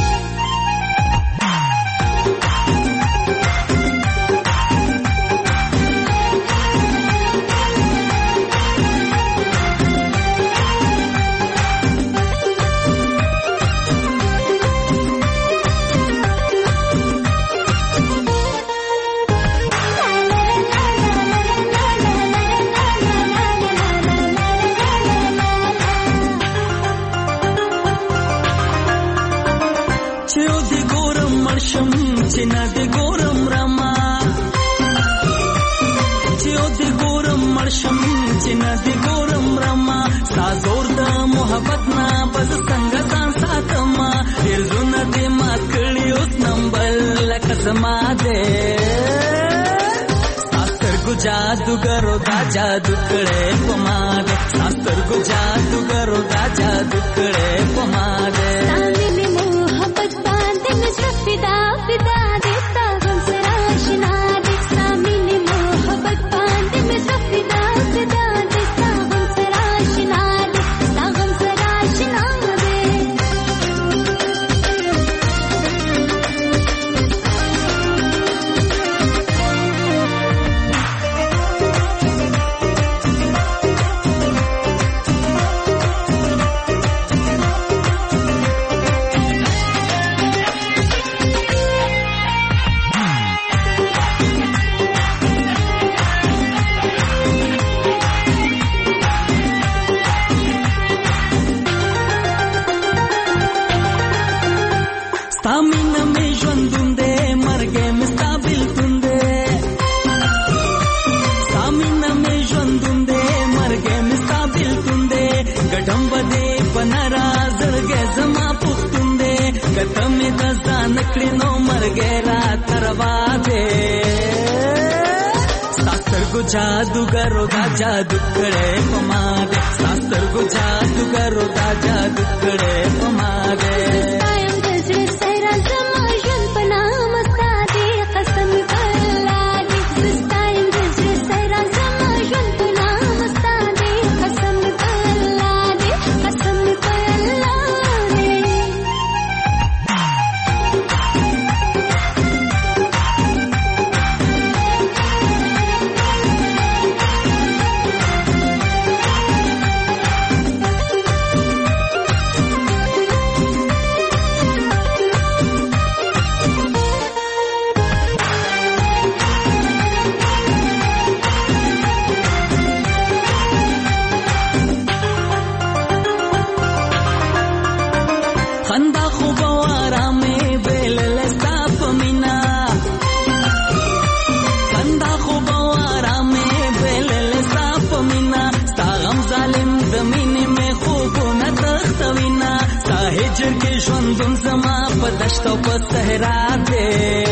چې نه دې ګورم رما چې او دې ګورم مرشم چې نه دې ګورم رما ستا زور د محبت نه بس څنګه ځان ساتما ډېر زړونه دې مات کړي اوس نمبر لکه زما دې ستا سترګو جادوګرو دا جادو کړې په ما دې ستا سترګو جادوګرو دا جادو کړې په ما دې فدا فدا دې ستا غم سره آشنا دې ستا مینې محبت باندې مې زړه فدا فدا دې ستا غم سره آشنا دې ستا غم سره آشنا روا دے ساستر کو جادوګرو دا جادو کړې پما دے ساستر کو جادوګرو دا جادو کړې پما دے ستایم د زړه سره زما ژوند په نام ستا دی قسم په الله دی ستایم د زړه سره زما ژوند په نام ستا دی قسم په الله دی قسم په الله دی خندا خو بوارا میں بیل لستا پمینا خندا خو بوارا میں بیل لستا پمینا ستا غم ظالم دمینی میں خوبونا تختوینا ستا هجر کے ژوندون زما په دشتو په صحرا دے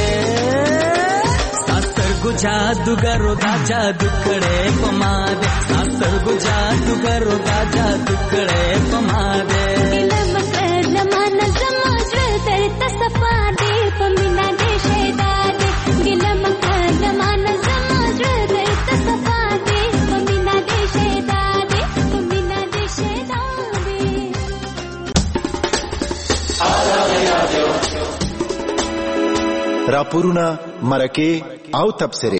ستا سترګو جادوګرو دا جادو کړې پما دے ستا سترګو جادوګرو دا جادو کړې پما دے زمانه زما زړه درته صفا دی په مینا دې شیدا دی ګیله مکه زمانه زما زړه درته صفا دی په مینا دې شیدا دی په مینا دې شیدا دی راپورونه مرکه او تبصره